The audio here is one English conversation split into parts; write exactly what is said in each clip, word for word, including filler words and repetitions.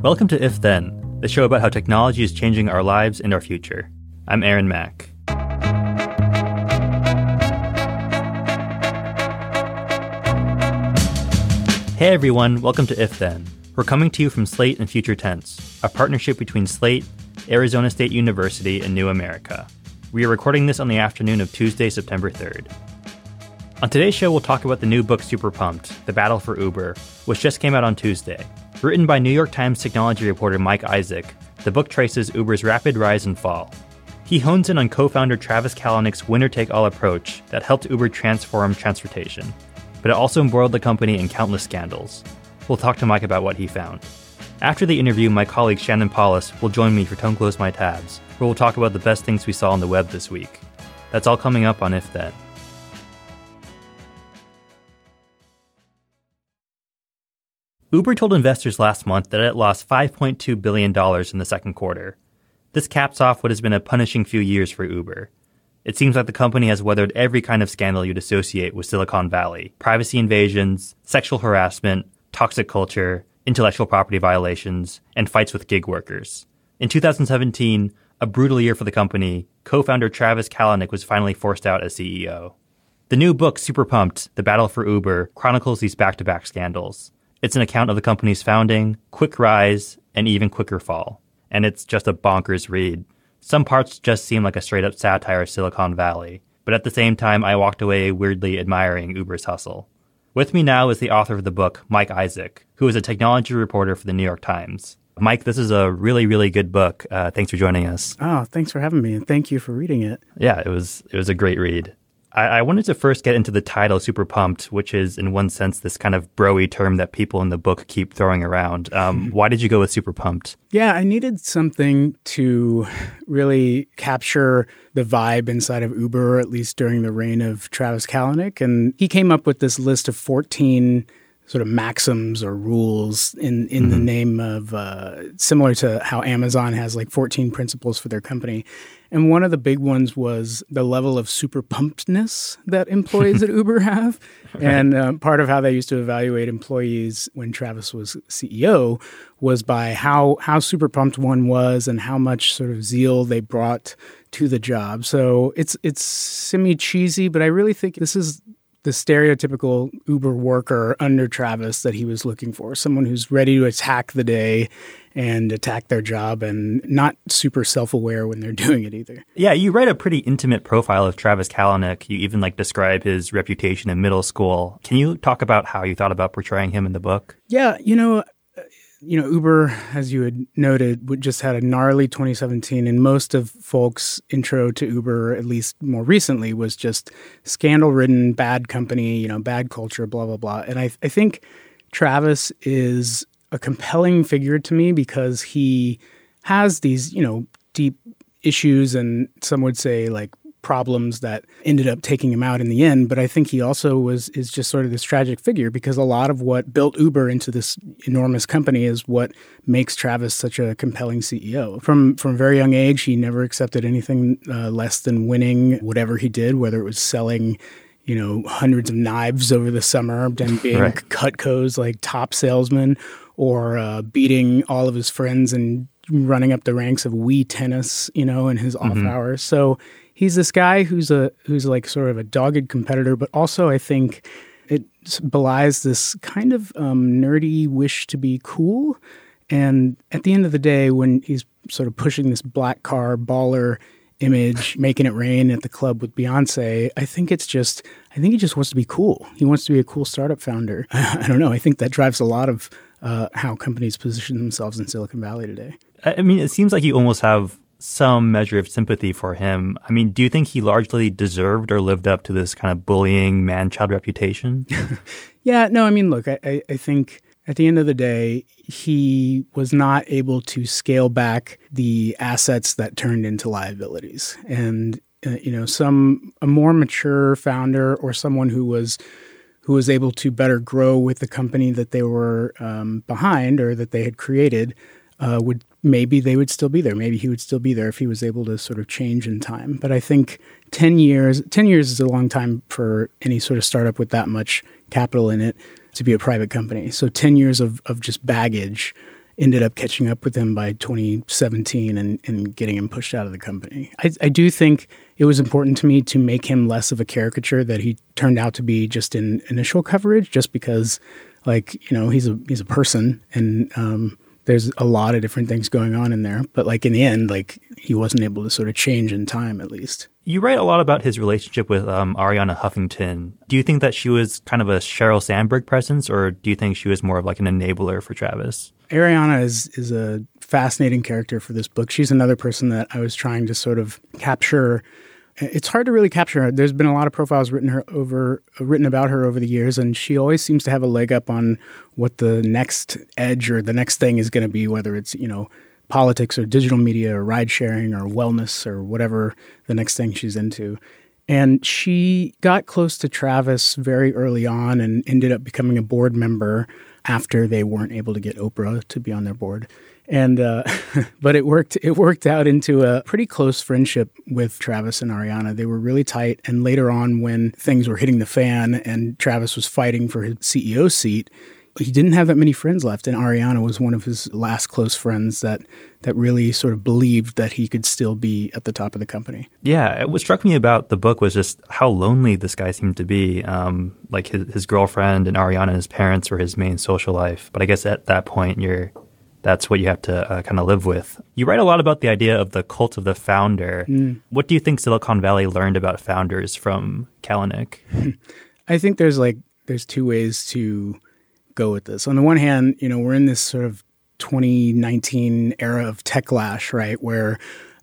Welcome to If Then, the show about how technology is changing our lives and our future. I'm Aaron Mack. Hey everyone, welcome to If Then. We're coming to you from Slate and Future Tense, a partnership between Slate, Arizona State University, and New America. We are recording this on the afternoon of Tuesday, September third. On today's show, we'll talk about the new book Super Pumped, The Battle for Uber, which just came out on Tuesday. Written by New York Times technology reporter Mike Isaac, the book traces Uber's rapid rise and fall. He hones in on co-founder Travis Kalanick's winner-take-all approach that helped Uber transform transportation, but it also embroiled the company in countless scandals. We'll talk to Mike about what he found. After the interview, my colleague Shannon Paulus will join me for Don't Close My Tabs, where we'll talk about the best things we saw on the web this week. That's all coming up on If Then. Uber told investors last month that it lost five point two billion dollars in the second quarter. This caps off what has been a punishing few years for Uber. It seems like the company has weathered every kind of scandal you'd associate with Silicon Valley: privacy invasions, sexual harassment, toxic culture, intellectual property violations, and fights with gig workers. In two thousand seventeen, a brutal year for the company, co-founder Travis Kalanick was finally forced out as C E O. The new book, Super Pumped, The Battle for Uber, chronicles these back-to-back scandals. It's an account of the company's founding, quick rise, and even quicker fall. And it's just a bonkers read. Some parts just seem like a straight-up satire of Silicon Valley, but at the same time, I walked away weirdly admiring Uber's hustle. With me now is the author of the book, Mike Isaac, who is a technology reporter for the New York Times. Mike, this is a really, really good book. Uh, thanks for joining us. Oh, thanks for having me, and thank you for reading it. Yeah, it was it was a great read. I, I wanted to first get into the title, Super Pumped, which is, in one sense, this kind of bro-y term that people in the book keep throwing around. Um, why did you go with Super Pumped? Yeah, I needed something to really capture the vibe inside of Uber, at least during the reign of Travis Kalanick. And he came up with this list of fourteen sort of maxims or rules in, in mm-hmm. the name of, uh, similar to how Amazon has like fourteen principles for their company. And one of the big ones was the level of super pumpedness that employees at Uber have. Right. And uh, part of how they used to evaluate employees when Travis was C E O was by how, how super pumped one was and how much sort of zeal they brought to the job. So it's, it's semi-cheesy, but I really think this is the stereotypical Uber worker under Travis that he was looking for, someone who's ready to attack the day and attack their job and not super self-aware when they're doing it either. Yeah, you write a pretty intimate profile of Travis Kalanick. You even like describe his reputation in middle school. Can you talk about how you thought about portraying him in the book? Yeah, you know, you know, Uber, as you had noted, just had a gnarly twenty seventeen, and most of folks' intro to Uber, at least more recently, was just scandal-ridden, bad company, you know, bad culture, blah, blah, blah. And I, I think Travis is a compelling figure to me because he has these, you know, deep issues and some would say like problems that ended up taking him out in the end. But I think he also was is just sort of this tragic figure because a lot of what built Uber into this enormous company is what makes Travis such a compelling C E O. From from a very young age, he never accepted anything uh, less than winning whatever he did, whether it was selling, you know, hundreds of knives over the summer and being right. Cutco's like top salesman or uh, beating all of his friends and running up the ranks of Wii tennis, you know, in his off mm-hmm. hours. So he's this guy who's a who's like sort of a dogged competitor, but also I think it belies this kind of um, nerdy wish to be cool. And at the end of the day, when he's sort of pushing this black car baller image, making it rain at the club with Beyonce, I think it's just, I think he just wants to be cool. He wants to be a cool startup founder. I don't know. I think that drives a lot of uh, how companies position themselves in Silicon Valley today. I mean, it seems like you almost have some measure of sympathy for him. I mean, do you think he largely deserved or lived up to this kind of bullying man-child reputation? Yeah, no, I mean, look, I, I, I think at the end of the day, he was not able to scale back the assets that turned into liabilities. And, uh, you know, some a more mature founder or someone who was who was able to better grow with the company that they were um, behind or that they had created uh, would maybe they would still be there. Maybe he would still be there if he was able to sort of change in time. But I think ten years, ten years is a long time for any sort of startup with that much capital in it to be a private company. So ten years of, of just baggage ended up catching up with him by twenty seventeen and, and getting him pushed out of the company. I, I do think it was important to me to make him less of a caricature that he turned out to be just in initial coverage, just because, like, you know, he's a he's a person, and um, there's a lot of different things going on in there. But like in the end, like he wasn't able to sort of change in time, at least. You write a lot about his relationship with um, Arianna Huffington. Do you think that she was kind of a Sheryl Sandberg presence, or do you think she was more of like an enabler for Travis? Arianna is is a fascinating character for this book. She's another person that I was trying to sort of capture. It's hard to really capture her. There's been a lot of profiles written her over written about her over the years, and she always seems to have a leg up on what the next edge or the next thing is going to be, whether it's, you know, politics or digital media or ride sharing or wellness or whatever the next thing she's into. And she got close to Travis very early on and ended up becoming a board member after they weren't able to get Oprah to be on their board. And uh, but it worked. It worked out into a pretty close friendship with Travis and Arianna. They were really tight. And later on, when things were hitting the fan and Travis was fighting for his C E O seat, he didn't have that many friends left. And Arianna was one of his last close friends that that really sort of believed that he could still be at the top of the company. Yeah, what struck me about the book was just how lonely this guy seemed to be. Um, like his, his girlfriend and Arianna and his parents were his main social life. But I guess at that point, you're that's what you have to uh, kind of live with. You write a lot about the idea of the cult of the founder. Mm. What do you think Silicon Valley learned about founders from Kalanick? I think there's like there's two ways to go with this. On the one hand, you know, we're in this sort of twenty nineteen era of techlash, right? Where,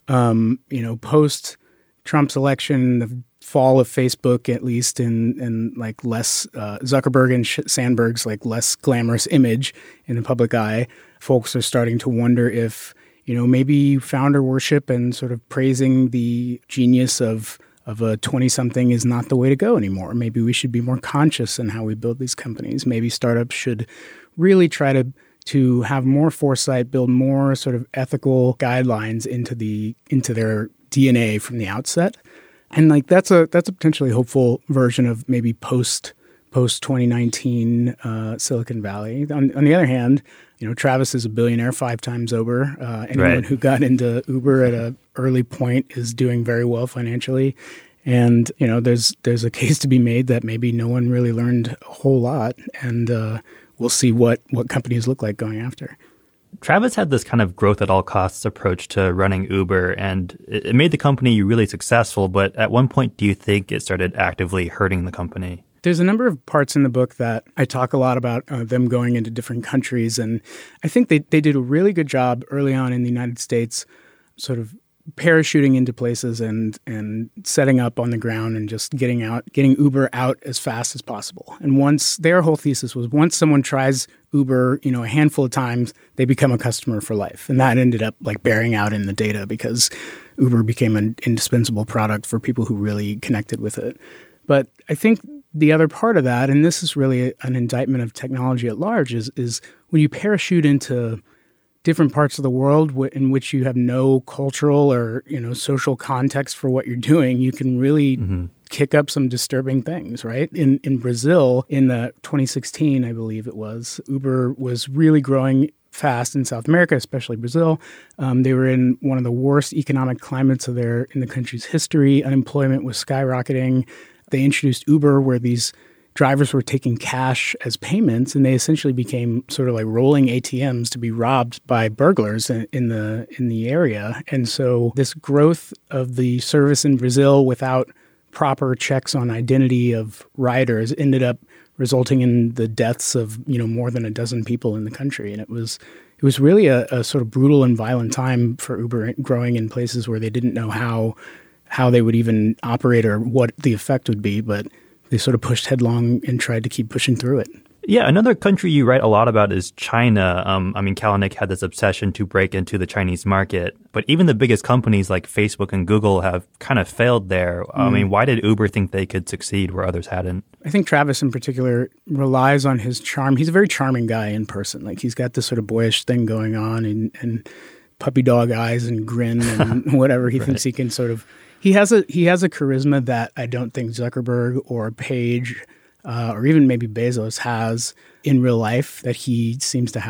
um, you know, post Trump's election, the fall of Facebook, at least in, in like less uh, Zuckerberg and Sandberg's like less glamorous image in the public eye, folks are starting to wonder if, you know, maybe founder worship and sort of praising the genius of of a twenty-something is not the way to go anymore. Maybe we should be more conscious in how we build these companies. Maybe startups should really try to to have more foresight, build more sort of ethical guidelines into the into their D N A from the outset. And like that's a that's a potentially hopeful version of maybe post post twenty nineteen uh, Silicon Valley. On, on the other hand, you know, Travis is a billionaire five times over. Uh, anyone right. who got into Uber at an early point is doing very well financially. And, you know, there's there's a case to be made that maybe no one really learned a whole lot. And uh, we'll see what, what companies look like going after. Travis had this kind of growth at all costs approach to running Uber, and it, it made the company really successful. But at one point, do you think it started actively hurting the company? There's a number of parts in the book that I talk a lot about uh, them going into different countries. And I think they, they did a really good job early on in the United States, sort of parachuting into places and and setting up on the ground and just getting out, getting Uber out as fast as possible. And once their whole thesis was once someone tries Uber, you know, a handful of times, they become a customer for life. And that ended up like bearing out in the data because Uber became an indispensable product for people who really connected with it. But I think the other part of that, and this is really an indictment of technology at large, is is when you parachute into different parts of the world w- in which you have no cultural or, you know, social context for what you're doing, you can really mm-hmm. kick up some disturbing things, right? In in Brazil, in the twenty sixteen, I believe it was, Uber was really growing fast in South America, especially Brazil. Um, they were in one of the worst economic climates of their in the country's history. Unemployment was skyrocketing. They introduced Uber, where these drivers were taking cash as payments, and they essentially became sort of like rolling A T Ms to be robbed by burglars in, in the in the area. And so this growth of the service in Brazil without proper checks on identity of riders ended up resulting in the deaths of, you know, more than a dozen people in the country. And it was it was really a, a sort of brutal and violent time for Uber, growing in places where they didn't know how how they would even operate or what the effect would be, but they sort of pushed headlong and tried to keep pushing through it. Yeah, another country you write a lot about is China. Um, I mean, Kalanick had this obsession to break into the Chinese market, but even the biggest companies like Facebook and Google have kind of failed there. Mm. I mean, why did Uber think they could succeed where others hadn't? I think Travis in particular relies on his charm. He's a very charming guy in person. Like, he's got this sort of boyish thing going on and, and puppy dog eyes and grin and whatever. He right. thinks he can sort of... He has a he has a charisma that I don't think Zuckerberg or Page uh, or even maybe Bezos has in real life, that he seems to have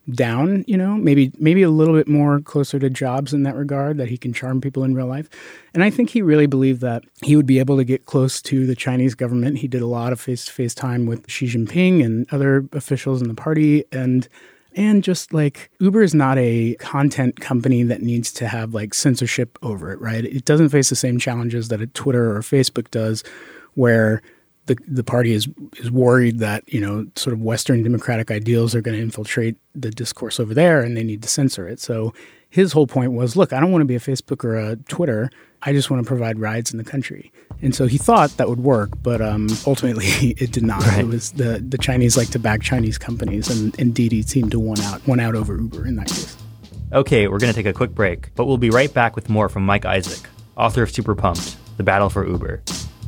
down, you know, maybe maybe a little bit more closer to Jobs in that regard, that he can charm people in real life. And I think he really believed that he would be able to get close to the Chinese government. He did a lot of face-to-face time with Xi Jinping and other officials in the party. And And just like Uber is not a content company that needs to have like censorship over it, right? It doesn't face the same challenges that a Twitter or Facebook does, where the the party is is worried that, you know, sort of Western democratic ideals are going to infiltrate the discourse over there and they need to censor it. So his whole point was, look, I don't want to be a Facebook or a Twitter. I just want to provide rides in the country. And so he thought that would work, but um, ultimately it did not. Right. It was the, the Chinese like to back Chinese companies, and, and Didi seemed to won out, won out over Uber in that case. Okay, we're going to take a quick break, but we'll be right back with more from Mike Isaac, author of Super Pumped, The Battle for Uber.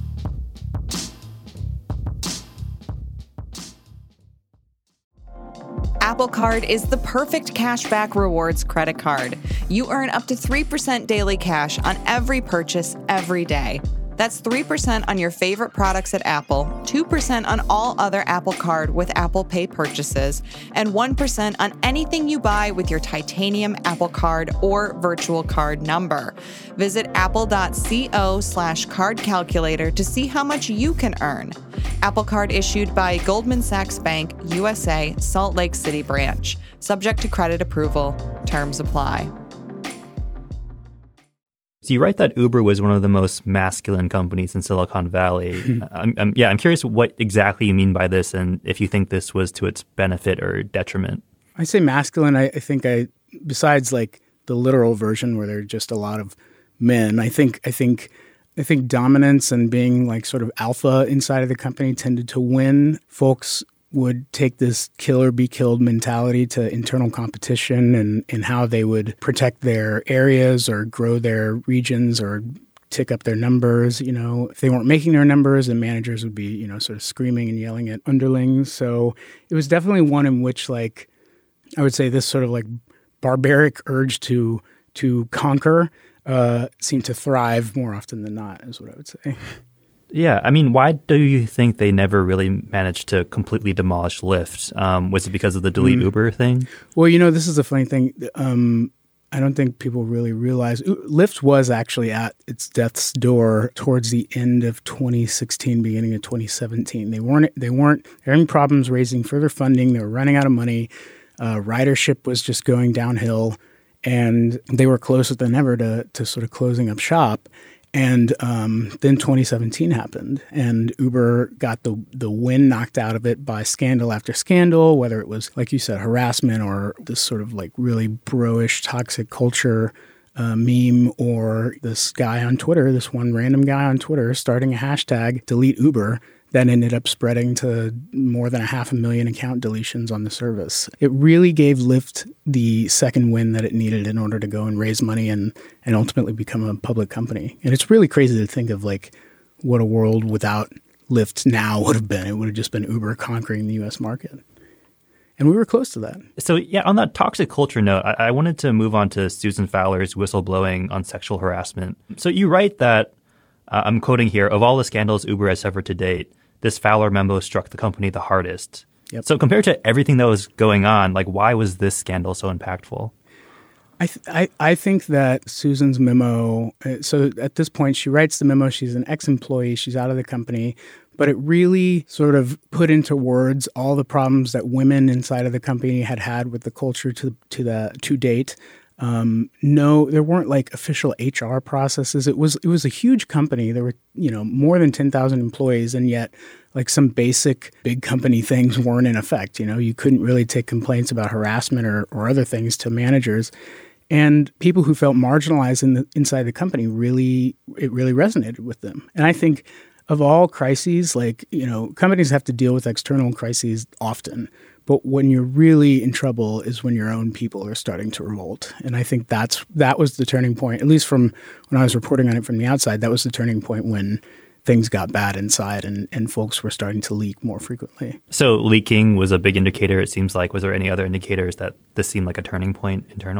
Apple Card is the perfect cashback rewards credit card. You earn up to three percent daily cash on every purchase every day. That's three percent on your favorite products at Apple, two percent on all other Apple Card with Apple Pay purchases, and one percent on anything you buy with your titanium Apple Card or virtual card number. Visit apple.co slash card calculator to see how much you can earn. Apple Card issued by Goldman Sachs Bank, U S A, Salt Lake City branch. Subject to credit approval. Terms apply. So you write that Uber was one of the most masculine companies in Silicon Valley. I'm, I'm, yeah, I'm curious what exactly you mean by this, and if you think this was to its benefit or detriment. I say masculine. I, I think I, besides like the literal version where there are just a lot of men, I think I think I think dominance and being like sort of alpha inside of the company tended to win. Folks would take this kill or be killed mentality to internal competition and, and how they would protect their areas or grow their regions or tick up their numbers. You know, if they weren't making their numbers, then managers would be, you know, sort of screaming and yelling at underlings. So it was definitely one in which, like, I would say this sort of like barbaric urge to to conquer uh, seemed to thrive more often than not, is what I would say. Yeah, I mean, why do you think they never really managed to completely demolish Lyft? Um, was it because of the delete mm. Uber thing? Well, you know, this is a funny thing. Um, I don't think people really realize Lyft was actually at its death's door towards the end of twenty sixteen, beginning of twenty seventeen. They weren't. They weren't having problems raising further funding. They were running out of money. Uh, ridership was just going downhill, and they were closer than ever to to sort of closing up shop. And um, then twenty seventeen happened, and Uber got the the wind knocked out of it by scandal after scandal, whether it was, like you said, harassment or this sort of like really bro-ish toxic culture uh, meme, or this guy on Twitter, this one random guy on Twitter starting a hashtag, delete Uber, that ended up spreading to more than a half a million account deletions on the service. It really gave Lyft the second win that it needed in order to go and raise money and, and ultimately become a public company. And it's really crazy to think of like what a world without Lyft now would have been. It would have just been Uber conquering the U S market. And we were close to that. So yeah, on that toxic culture note, I, I wanted to move on to Susan Fowler's whistleblowing on sexual harassment. So you write that, uh, I'm quoting here, of all the scandals Uber has suffered to date, this Fowler memo struck the company the hardest. Yep. So compared to everything that was going on, like, why was this scandal so impactful? I, th- I I think that Susan's memo, uh, so at this point, she writes the memo. She's an ex-employee. She's out of the company. But it really sort of put into words all the problems that women inside of the company had had with the culture to to the to date. Um, no, there weren't like official H R processes. It was it was a huge company. There were, you know, more than ten thousand employees, and yet like some basic big company things weren't in effect. You know, you couldn't really take complaints about harassment or, or other things to managers. And people who felt marginalized in the, inside the company really, it really resonated with them. And I think of all crises, like, you know, companies have to deal with external crises often. But when you're really in trouble is when your own people are starting to revolt. And I think that's that was the turning point, at least from when I was reporting on it from the outside, that was the turning point when things got bad inside and, and folks were starting to leak more frequently. So leaking was a big indicator, it seems like. Was there any other indicators that this seemed like a turning point internally?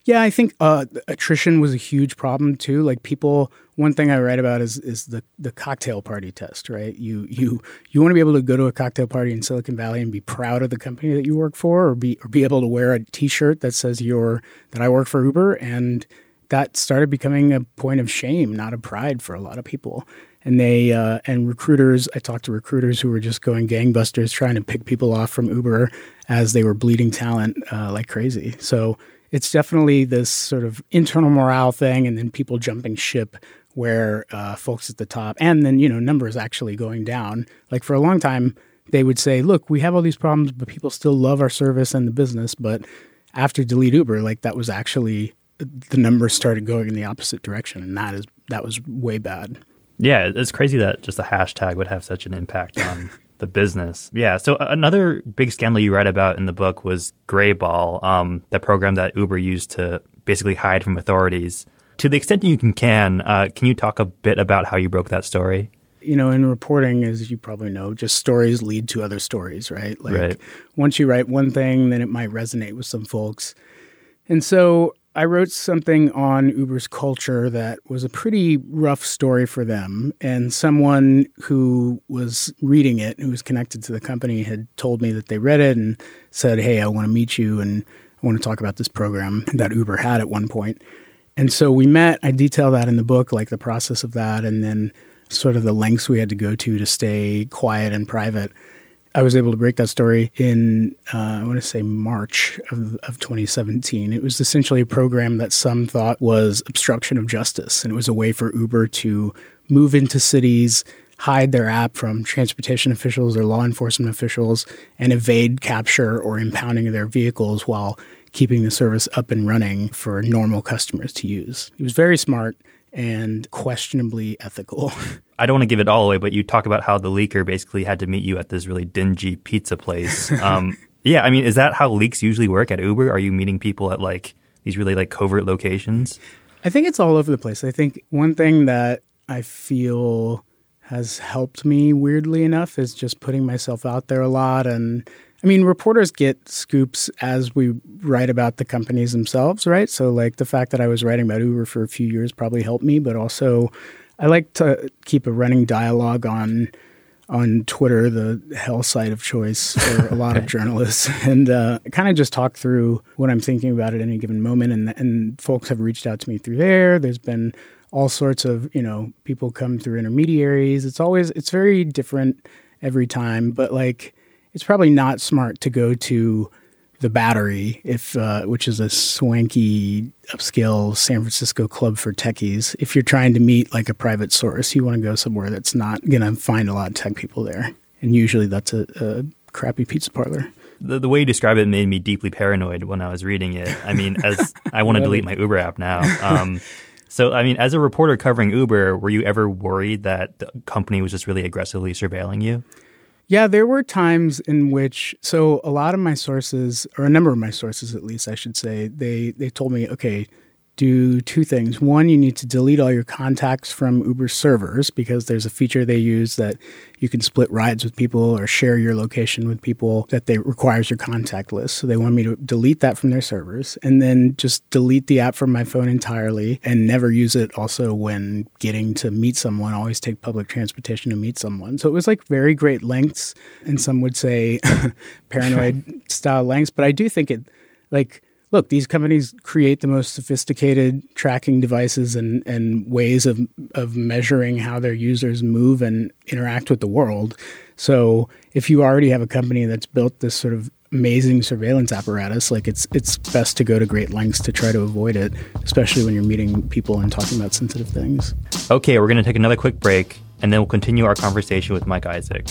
Yeah, I think uh, attrition was a huge problem too. Like people, one thing I write about is is the the cocktail party test, right? You you you want to be able to go to a cocktail party in Silicon Valley and be proud of the company that you work for, or be or be able to wear a T-shirt that says you're that I work for Uber, and that started becoming a point of shame, not of pride, for a lot of people. And they uh, and recruiters, I talked to recruiters who were just going gangbusters trying to pick people off from Uber as they were bleeding talent uh, like crazy. So it's definitely this sort of internal morale thing, and then people jumping ship where uh, folks at the top, and then, you know, numbers actually going down. Like for a long time, they would say, look, we have all these problems, but people still love our service and the business. But after Delete Uber, like that was actually, the numbers started going in the opposite direction. And that is that was way bad. Yeah, it's crazy that just a hashtag would have such an impact on the business. Yeah, so another big scandal you write about in the book was Grayball, um, the program that Uber used to basically hide from authorities. To the extent you can, can uh, can you talk a bit about how you broke that story? You know, in reporting, as you probably know, just stories lead to other stories, right? Like right. Once you write one thing, then it might resonate with some folks. And so I wrote something on Uber's culture that was a pretty rough story for them. And someone who was reading it, who was connected to the company, had told me that they read it and said, hey, I want to meet you and I want to talk about this program that Uber had at one point. And so we met. I detail that in the book, like the process of that, and then sort of the lengths we had to go to to stay quiet and private. I was able to break that story in, uh, I want to say March of, of twenty seventeen. It was essentially a program that some thought was obstruction of justice. And it was a way for Uber to move into cities, hide their app from transportation officials or law enforcement officials, and evade capture or impounding of their vehicles while keeping the service up and running for normal customers to use. It was very smart and questionably ethical. I don't want to give it all away, but you talk about how the leaker basically had to meet you at this really dingy pizza place. Um, yeah, I mean, is that how leaks usually work at Uber? Are you meeting people at like these really like covert locations? I think it's all over the place. I think one thing that I feel has helped me weirdly enough is just putting myself out there a lot. And I mean, reporters get scoops as we write about the companies themselves, right? So like the fact that I was writing about Uber for a few years probably helped me, but also I like to keep a running dialogue on on Twitter, the hell site of choice for a lot of journalists, and uh, kind of just talk through what I'm thinking about at any given moment. And and folks have reached out to me through there. There's been all sorts of, you know, people come through intermediaries. It's always, it's very different every time, but like, it's probably not smart to go to the Battery, if uh, which is a swanky, upscale San Francisco club for techies. If you're trying to meet like a private source, you want to go somewhere that's not going to find a lot of tech people there. And usually that's a, a crappy pizza parlor. The, the way you describe it made me deeply paranoid when I was reading it. I mean, as I want to delete my Uber app now. Um, so, I mean, as a reporter covering Uber, were you ever worried that the company was just really aggressively surveilling you? Yeah, there were times in which, so a lot of my sources, or a number of my sources at least, I should say, they they told me, okay, do two things. One, you need to delete all your contacts from Uber servers because there's a feature they use that you can split rides with people or share your location with people that they requires your contact list. So they want me to delete that from their servers and then just delete the app from my phone entirely and never use it also when getting to meet someone, always take public transportation to meet someone. So it was like very great lengths, and some would say paranoid style lengths, but I do think it like, look, these companies create the most sophisticated tracking devices and, and ways of, of measuring how their users move and interact with the world. So if you already have a company that's built this sort of amazing surveillance apparatus, like it's it's best to go to great lengths to try to avoid it, especially when you're meeting people and talking about sensitive things. Okay, we're going to take another quick break, and then we'll continue our conversation with Mike Isaac.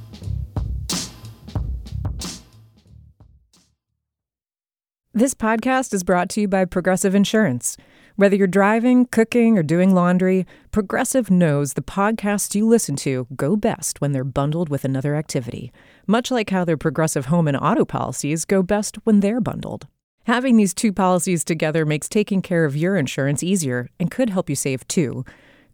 This podcast is brought to you by Progressive Insurance. Whether you're driving, cooking, or doing laundry, Progressive knows the podcasts you listen to go best when they're bundled with another activity, much like how their Progressive home and auto policies go best when they're bundled. Having these two policies together makes taking care of your insurance easier and could help you save too.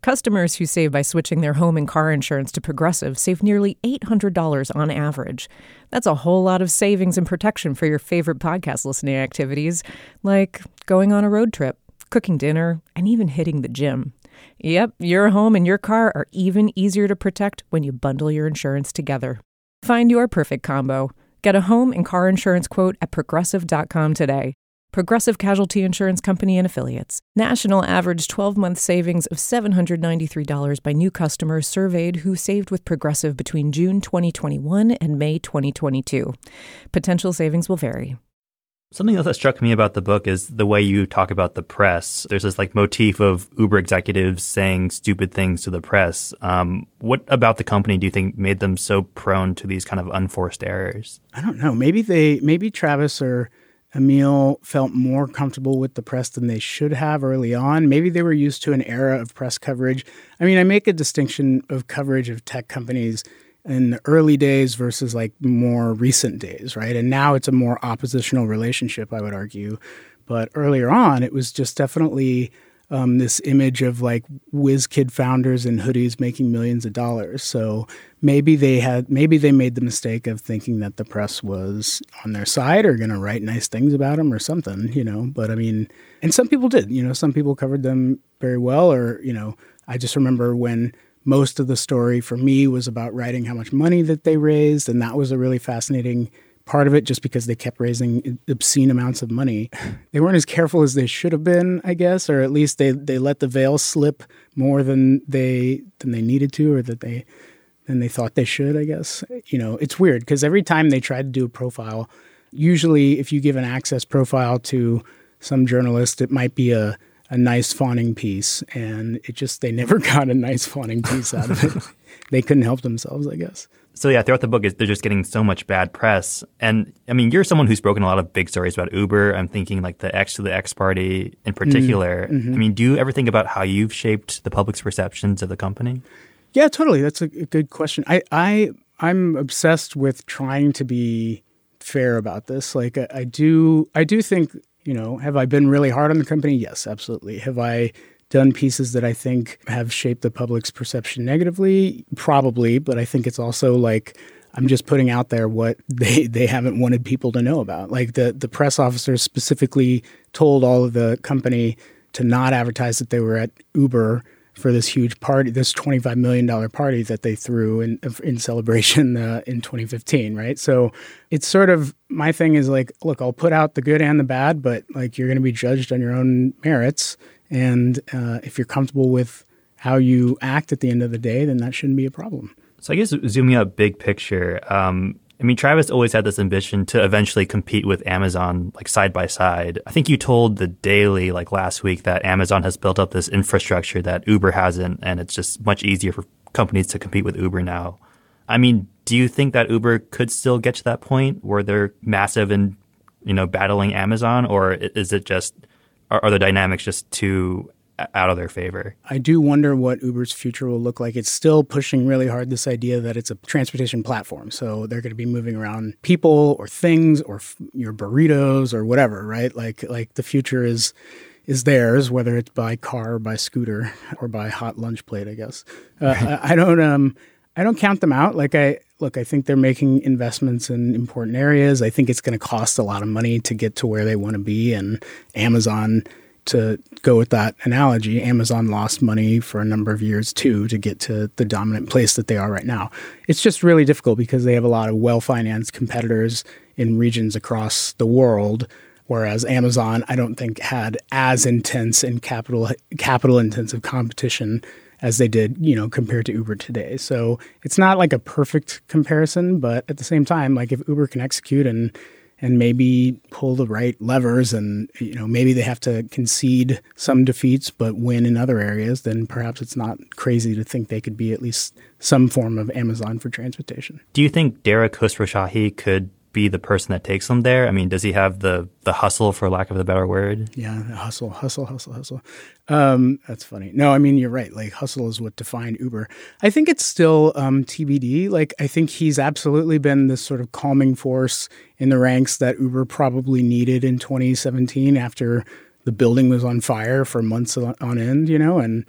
Customers who save by switching their home and car insurance to Progressive save nearly eight hundred dollars on average. That's a whole lot of savings and protection for your favorite podcast listening activities, like going on a road trip, cooking dinner, and even hitting the gym. Yep, your home and your car are even easier to protect when you bundle your insurance together. Find your perfect combo. Get a home and car insurance quote at progressive dot com today. Progressive Casualty Insurance Company and Affiliates. National average twelve-month savings of seven hundred ninety-three dollars by new customers surveyed who saved with Progressive between June twenty twenty-one and May twenty twenty-two. Potential savings will vary. Something else that struck me about the book is the way you talk about the press. There's this like motif of Uber executives saying stupid things to the press. Um, what about the company do you think made them so prone to these kind of unforced errors? I don't know. Maybe they, maybe Travis or Emil felt more comfortable with the press than they should have early on. Maybe they were used to an era of press coverage. I mean, I make a distinction of coverage of tech companies in the early days versus like more recent days, right? And now it's a more oppositional relationship, I would argue. But earlier on, it was just definitely um, this image of like whiz kid founders in hoodies making millions of dollars. So maybe they had, maybe they made the mistake of thinking that the press was on their side or going to write nice things about them or something, you know. But I mean, and some people did, you know, some people covered them very well. Or, you know, I just remember when most of the story for me was about writing how much money that they raised. And that was a really fascinating part of it, just because they kept raising obscene amounts of money. They weren't as careful as they should have been, I guess, or at least they, they let the veil slip more than they than they needed to, or that they than they thought they should, I guess. You know, it's weird because every time they tried to do a profile, usually if you give an access profile to some journalist, it might be a a nice fawning piece, and it just, they never got a nice fawning piece out of it. They couldn't help themselves, I guess. So yeah, throughout the book, they're just getting so much bad press. And I mean, you're someone who's broken a lot of big stories about Uber. I'm thinking like the X to the X party in particular. Mm-hmm. I mean, do you ever think about how you've shaped the public's perceptions of the company? Yeah, totally. That's a, a good question. I, I, I'm obsessed with trying to be fair about this. Like I, I do, I do think, you know, have I been really hard on the company? Yes, absolutely. Have I done pieces that I think have shaped the public's perception negatively? Probably, but I think it's also like I'm just putting out there what they, they haven't wanted people to know about. Like the, the press officers specifically told all of the company to not advertise that they were at Uber for this huge party, this twenty-five million dollars party that they threw in in celebration uh, in twenty fifteen, right? So it's sort of, my thing is like, look, I'll put out the good and the bad, but like you're going to be judged on your own merits. And uh, if you're comfortable with how you act at the end of the day, then that shouldn't be a problem. So I guess zooming out big picture, um, I mean, Travis always had this ambition to eventually compete with Amazon, like side by side. I think you told the Daily like last week that Amazon has built up this infrastructure that Uber hasn't, and it's just much easier for companies to compete with Uber now. I mean, do you think that Uber could still get to that point where they're massive and, you know, battling Amazon, or is it just, are, are the dynamics just too out of their favor? I do wonder what Uber's future will look like. It's still pushing really hard this idea that it's a transportation platform. So they're going to be moving around people or things or f- your burritos or whatever, right? Like like the future is is theirs, whether it's by car or by scooter or by hot lunch plate, I guess. Uh, I, I don't um I don't count them out. Like I look, I think they're making investments in important areas. I think it's going to cost a lot of money to get to where they want to be, and Amazon, to go with that analogy, Amazon lost money for a number of years too to get to the dominant place that they are right now. It's just really difficult because they have a lot of well-financed competitors in regions across the world, whereas Amazon, I don't think, had as intense and capital capital intensive competition as they did, you know, compared to Uber today. So it's not like a perfect comparison, but at the same time, like if Uber can execute and and maybe pull the right levers, and, you know, maybe they have to concede some defeats but win in other areas, then perhaps it's not crazy to think they could be at least some form of Amazon for transportation. Do you think Derek Khosrowshahi could be the person that takes them there? I mean, does he have the the hustle, for lack of a better word? Yeah, hustle, hustle, hustle, hustle. Um, that's funny. No, I mean, you're right. Like, hustle is what defined Uber. I think it's still um, T B D. Like, I think he's absolutely been this sort of calming force in the ranks that Uber probably needed in twenty seventeen after the building was on fire for months on end, you know, and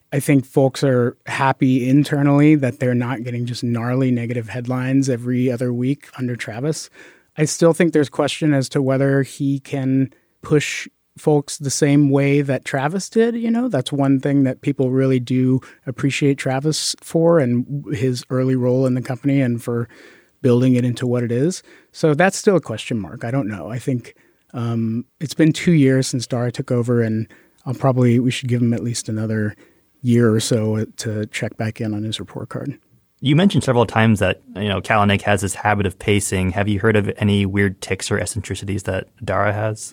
I think folks are happy internally that they're not getting just gnarly negative headlines every other week under Travis. I still think there's question as to whether he can push folks the same way that Travis did. You know, that's one thing that people really do appreciate Travis for, and his early role in the company and for building it into what it is. So that's still a question mark. I don't know. I think um, it's been two years since Dara took over, and I'll probably, we should give him at least another year or so to check back in on his report card. You mentioned several times that, you know, Kalanick has this habit of pacing. Have you heard of any weird tics or eccentricities that Dara has?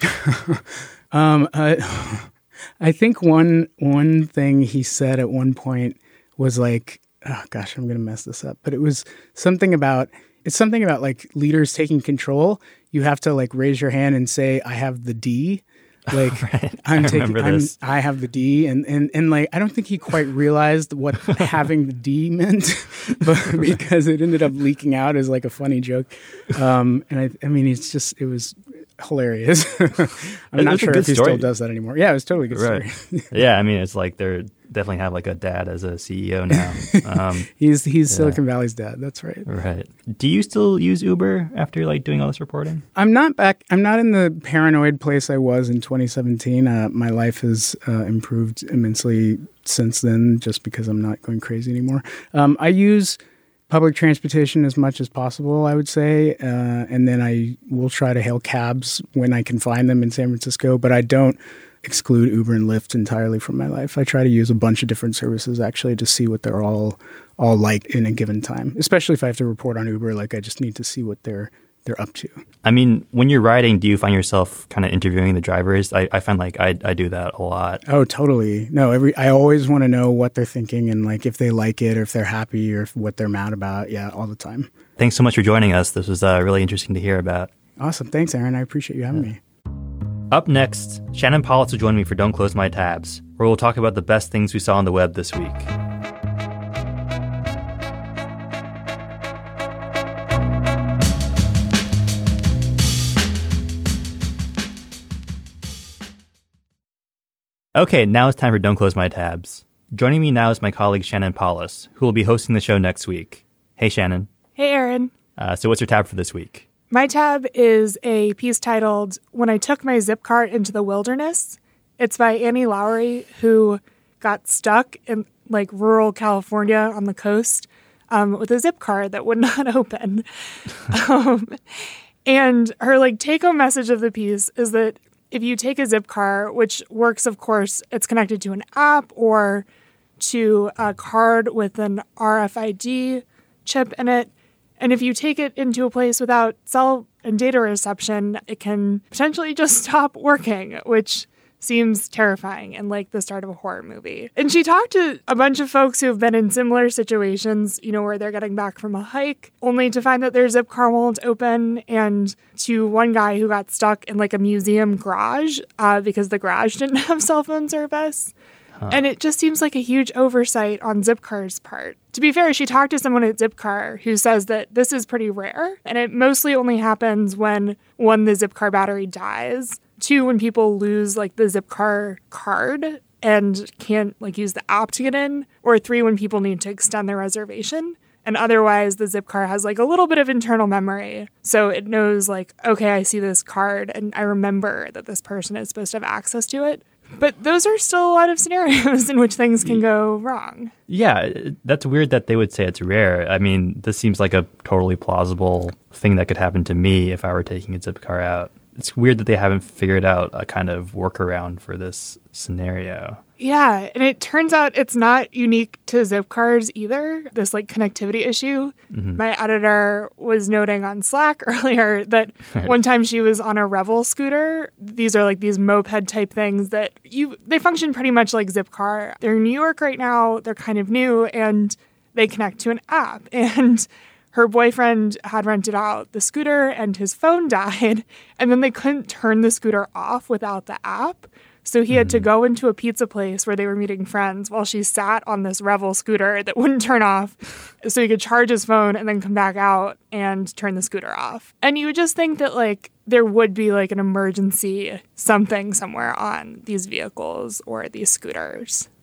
um, I, I think one one thing he said at one point was like, oh gosh, I'm going to mess this up, but it was something about, it's something about like leaders taking control. You have to like raise your hand and say, I have the D. Like right. I'm I taking, I'm, this. I have the D, and, and and like I don't think he quite realized what having the D meant, but because it ended up leaking out as like a funny joke, um, and I, I mean, it's just it was hilarious. I'm It not was a sure good if he story. still does that anymore. Yeah, it was totally a good Right. story. Yeah, I mean, it's like they're definitely have like a dad as a C E O now. Um, he's he's yeah. Silicon Valley's dad. That's right. right. Do you still use Uber after like doing all this reporting? I'm not back. I'm not in the paranoid place I was in twenty seventeen. Uh, my life has uh, improved immensely since then, just because I'm not going crazy anymore. Um, I use public transportation as much as possible, I would say, uh, and then I will try to hail cabs when I can find them in San Francisco. But I don't exclude Uber and Lyft entirely from my life. I try to use a bunch of different services actually to see what they're all all like in a given time. Especially if I have to report on Uber, like I just need to see what they're they're up to. I mean, when you're riding, do you find yourself kind of interviewing the drivers? I, I find like I, I do that a lot. Oh, totally. No, every I always want to know what they're thinking and like if they like it or if they're happy or if, what they're mad about. Yeah, all the time. Thanks so much for joining us. This was uh, really interesting to hear about. Awesome. Thanks, Aaron. I appreciate you having Yeah. me. Up next, Shannon Politz will join me for Don't Close My Tabs, where we'll talk about the best things we saw on the web this week. Okay, now it's time for Don't Close My Tabs. Joining me now is my colleague Shannon Politz, who will be hosting the show next week. Hey, Shannon. Hey, Aaron. Uh, so what's your tab for this week? My tab is a piece titled When I Took My Zip Cart into the Wilderness. It's by Annie Lowry, who got stuck in like rural California on the coast um, with a zip cart that would not open. um, and her like take-home message of the piece is that if you take a zip cart, which works, of course, it's connected to an app or to a card with an R F I D chip in it. And if you take it into a place without cell and data reception, it can potentially just stop working, which seems terrifying and like the start of a horror movie. And she talked to a bunch of folks who have been in similar situations, you know, where they're getting back from a hike, only to find that their zip car won't open, and to one guy who got stuck in like a museum garage uh, because the garage didn't have cell phone service. Huh. And it just seems like a huge oversight on Zipcar's part. To be fair, she talked to someone at Zipcar who says that this is pretty rare, and it mostly only happens when, one, the Zipcar battery dies, two, when people lose like the Zipcar card and can't like use the app to get in, or three, when people need to extend their reservation. And otherwise, the Zipcar has like a little bit of internal memory. So it knows like, okay, I see this card and I remember that this person is supposed to have access to it. But those are still a lot of scenarios in which things can go wrong. Yeah, that's weird that they would say it's rare. I mean, this seems like a totally plausible thing that could happen to me if I were taking a Zipcar out. It's weird that they haven't figured out a kind of workaround for this scenario. Yeah, and it turns out it's not unique to Zipcars either, this like connectivity issue. Mm-hmm. My editor was noting on Slack earlier that one time she was on a Revel scooter. These are like these moped type things that you they function pretty much like Zipcar. They're in New York right now, they're kind of new, and they connect to an app. And her boyfriend had rented out the scooter and his phone died, and then they couldn't turn the scooter off without the app. So he had to go into a pizza place where they were meeting friends while she sat on this Revel scooter that wouldn't turn off so he could charge his phone and then come back out and turn the scooter off. And you would just think that like there would be like an emergency something somewhere on these vehicles or these scooters.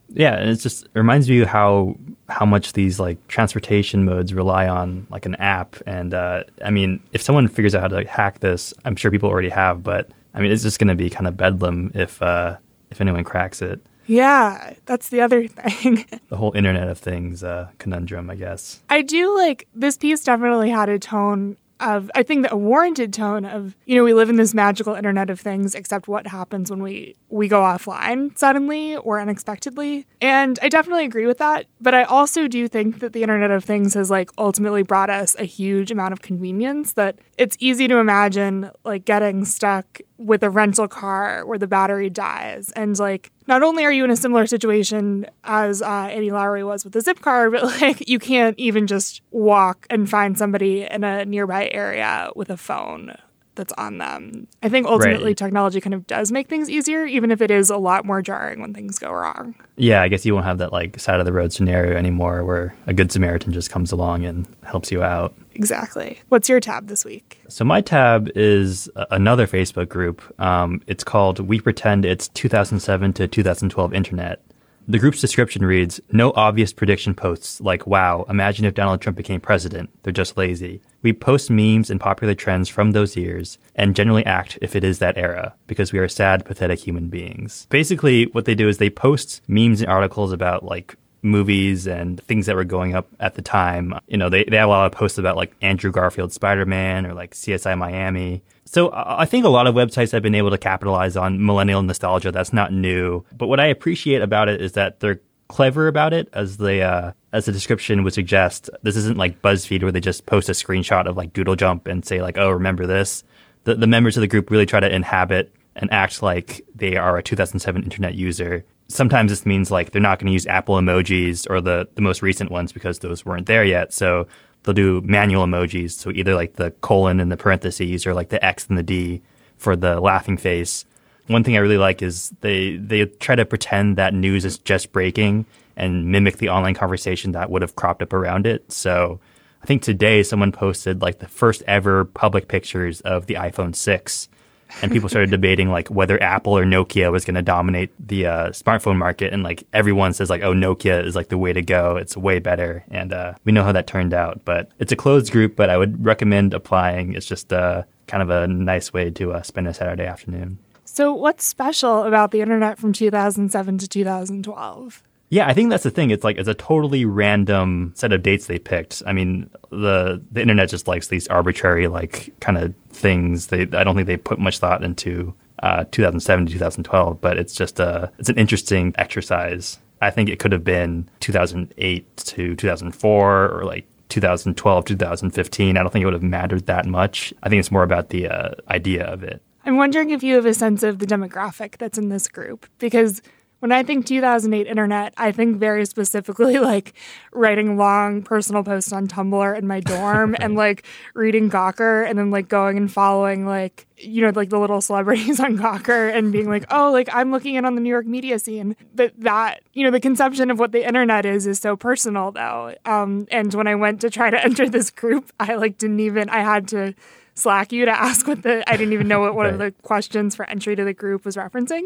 Yeah, and it just reminds me how how much these like transportation modes rely on like an app. And uh, I mean, if someone figures out how to hack this, I'm sure people already have. But I mean, it's just going to be kind of bedlam if uh, if anyone cracks it. Yeah, that's the other thing. The whole Internet of Things uh, conundrum, I guess. I do like this piece definitely had a tone of, I think, a warranted tone of, you know, we live in this magical Internet of Things, except what happens when we, we go offline suddenly or unexpectedly. And I definitely agree with that. But I also do think that the Internet of Things has like ultimately brought us a huge amount of convenience, that it's easy to imagine like getting stuck with a rental car where the battery dies. And like, not only are you in a similar situation as uh, Annie Lowrey was with the Zipcar, but like you can't even just walk and find somebody in a nearby area with a phone that's on them. I think ultimately Right. technology kind of does make things easier, even if it is a lot more jarring when things go wrong. Yeah, I guess you won't have that like side of the road scenario anymore where a good Samaritan just comes along and helps you out. Exactly. What's your tab this week? So my tab is a- another Facebook group. Um, it's called We Pretend It's two thousand seven to two thousand twelve Internet. The group's description reads, no obvious prediction posts like, wow, imagine if Donald Trump became president. They're just lazy. We post memes and popular trends from those years and generally act if it is that era because we are sad, pathetic human beings. Basically, what they do is they post memes and articles about like movies and things that were going up at the time. You know, they, they have a lot of posts about like Andrew Garfield's Spider-Man or like C S I Miami. So I think a lot of websites have been able to capitalize on millennial nostalgia. That's not new. But what I appreciate about it is that they're clever about it, as the uh, as the description would suggest. This isn't like BuzzFeed where they just post a screenshot of like Doodle Jump and say like, oh, remember this? The, the members of the group really try to inhabit and act like they are a two thousand seven internet user. Sometimes this means like they're not going to use Apple emojis or the, the most recent ones because those weren't there yet. So they'll do manual emojis. So either like the colon and the parentheses or like the X and the D for the laughing face. One thing I really like is they, they try to pretend that news is just breaking and mimic the online conversation that would have cropped up around it. So I think today someone posted like the first ever public pictures of the iPhone six. And people started debating like whether Apple or Nokia was going to dominate the uh, smartphone market. And like everyone says like, oh, Nokia is like the way to go. It's way better. And uh, we know how that turned out. But it's a closed group, but I would recommend applying. It's just uh, kind of a nice way to uh, spend a Saturday afternoon. So what's special about the internet from two thousand seven to two thousand twelve? Yeah, I think that's the thing. It's like it's a totally random set of dates they picked. I mean, the the internet just likes these arbitrary like kind of things. They I don't think they put much thought into uh, two thousand seven to two thousand twelve, but it's just a it's an interesting exercise. I think it could have been two thousand eight to two thousand four or like two thousand twelve, two thousand fifteen. I don't think it would have mattered that much. I think it's more about the uh, idea of it. I'm wondering if you have a sense of the demographic that's in this group, because when I think two thousand eight internet, I think very specifically like writing long personal posts on Tumblr in my dorm and like reading Gawker and then like going and following like, you know, like the little celebrities on Gawker and being like, oh, like I'm looking in on the New York media scene. But that, you know, the conception of what the internet is is so personal though. Um, and when I went to try to enter this group, I like didn't even, I had to Slack you to ask what the, I didn't even know what one right. of the questions for entry to the group was referencing.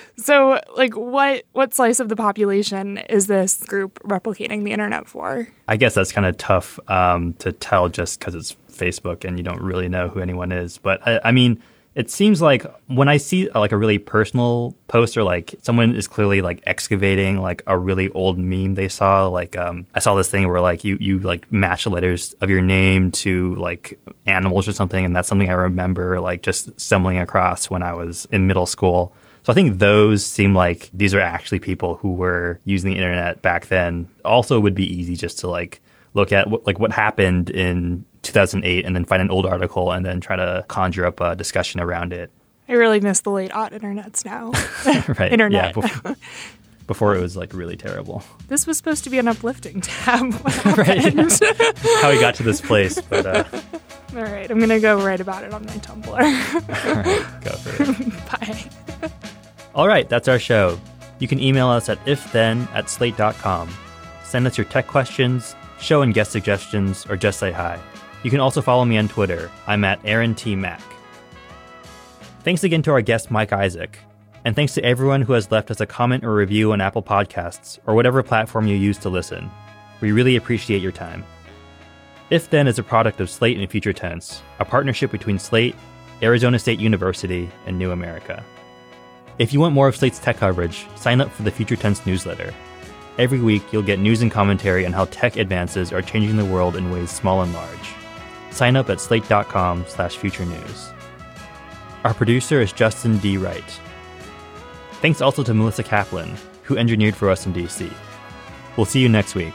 So like what, what slice of the population is this group replicating the internet for? I guess that's kind of tough um, to tell just because it's Facebook and you don't really know who anyone is. But I, I mean, it seems like when I see like a really personal post or like someone is clearly like excavating like a really old meme they saw, like um, I saw this thing where like you, you like match the letters of your name to like animals or something. And that's something I remember like just stumbling across when I was in middle school. So I think those seem like these are actually people who were using the internet back then. Also, it would be easy just to like look at what, like what happened in two thousand eight and then find an old article and then try to conjure up a discussion around it. I really miss the late aught internets now. Right. Internet. Yeah, before, before it was like really terrible. This was supposed to be an uplifting tab. Right. Yeah. How we got to this place. But uh, all right. I'm going to go write about it on my Tumblr. All right. Go for it. Bye. All right. That's our show. You can email us at ifthen at slate dot com. Send us your tech questions, show and guest suggestions, or just say hi. You can also follow me on Twitter. I'm at Aaron T. Mack. Thanks again to our guest, Mike Isaac. And thanks to everyone who has left us a comment or review on Apple Podcasts or whatever platform you use to listen. We really appreciate your time. If Then is a product of Slate and Future Tense, a partnership between Slate, Arizona State University, and New America. If you want more of Slate's tech coverage, sign up for the Future Tense newsletter. Every week, you'll get news and commentary on how tech advances are changing the world in ways small and large. Sign up at slate.com slash future news. Our producer is Justin D. Wright. Thanks also to Melissa Kaplan, who engineered for us in D C. We'll see you next week.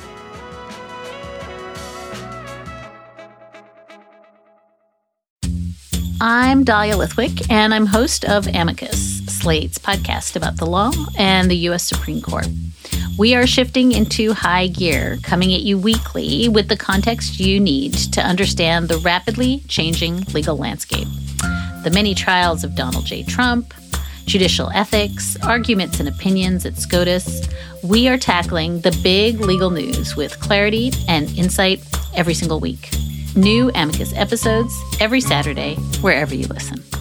I'm Dahlia Lithwick, and I'm host of Amicus, Slate's podcast about the law and the U S Supreme Court. We are shifting into high gear, coming at you weekly with the context you need to understand the rapidly changing legal landscape. The many trials of Donald J. Trump, judicial ethics, arguments and opinions at SCOTUS. We are tackling the big legal news with clarity and insight every single week. New Amicus episodes every Saturday, wherever you listen.